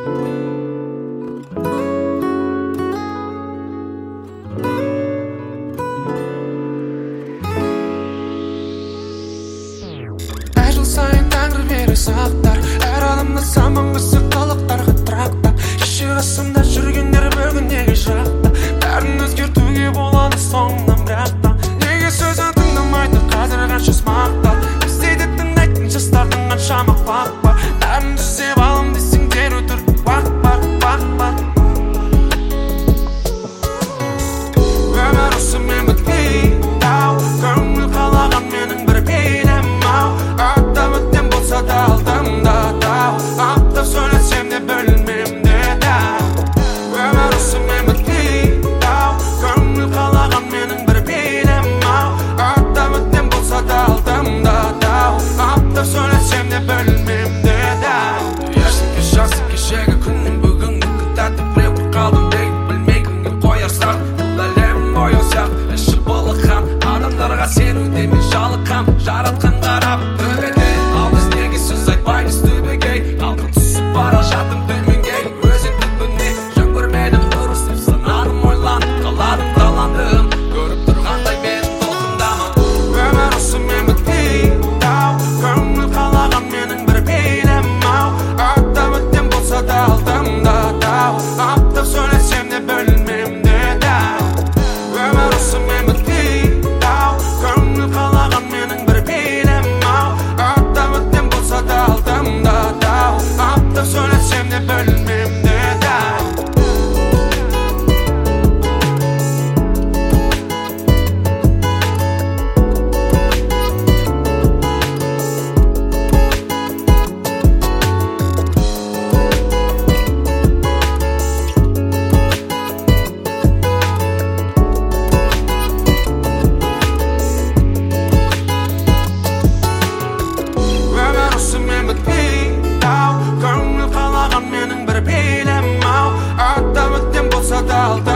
сайын тәңір бере сақтар, әр адамды саман қысып талықтарға трактап. Кеше қасымда жүргендер бүгін неге жақта, бәрін өзгертуге болады соңынан бірақта. Неге сөзін тыңдамайды қазір қанша мақтал, біздейді тыңдайтын жастардың қаншама бақ бар. Бәрін түзеп алым десең дер өтір бақ бар, бақ бар. Өмір осымен бітпейді ау, көңіл қалаған менің бір бейнем ау. Өттен болса да алдымда тау, аптап сөйлесем де бөлінмем де дәу. Өмір осымен бітпейді ау, көңіл қалаған менің бір бейнем ау. Өттен болса да алдымда тау, аптап сөйлесем де бөлінмем де дәу. Яшынке жасы кешегі күннен бүгінгі күн тәтті біліп қалдым дейді, білмей кімге қоярсақ бұл әлем ойысақ. Іші былыққан адамдарға сену деме жалыққан, жаратқан қарап төбеде. Ал біз неге сөз айтпаймыз төбеге, алқын түсіп бара жатым төменге. Өзің түбіне жөн көрмедім дұрыс деп санадым, ойланып қаладым таландым, көріп тұрғандай мен толқындамын. Өмір осымен бітпейді ау, көңіл қалаған менің бір бейнем ау. Өттен болса да алдымда тау, аптап сөйлесем де бөлінмем де дәу. Өмір осымен бітпейді ау, көңіл қалаған менің бір бейнем ау. Өттен болса да алдымда тау, аптап сөйлесем де бөлінмем де дәу. Өмір осымен бітпейді ау, көңіл қалаған менің бір бейнем ау. Өттен болса да